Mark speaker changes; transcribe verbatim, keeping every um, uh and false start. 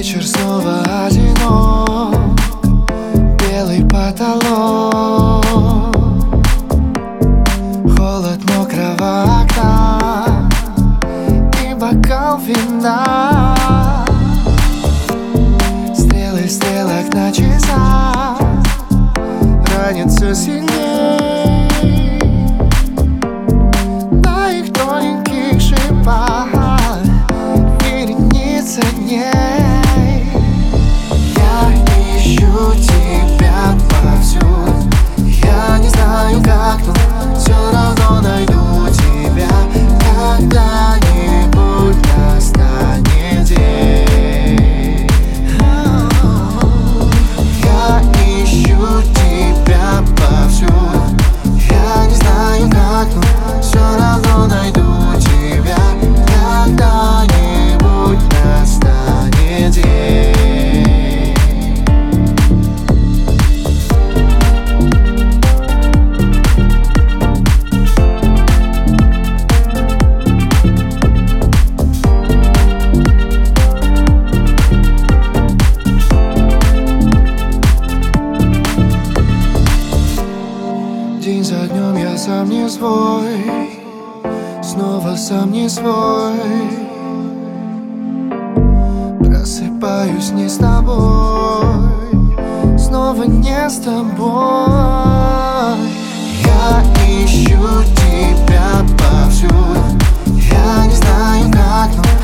Speaker 1: Вечер снова одинок, белый потолок, холод мокрого окна и бокал вина. Стрелы стрелок на часах ранят все сильней на их тоненьких шипах вереница дней. Я ищу тебя повсюду, я не знаю как, но все равно найду тебя. Когда-нибудь настанет день. Я ищу тебя повсюду, я не знаю как, но все равно найду тебя. Когда-нибудь настанет день. День за днем я сам не свой, снова сам не свой. Просыпаюсь не с тобой, снова не с тобой. Я ищу тебя повсюду, я не знаю как, но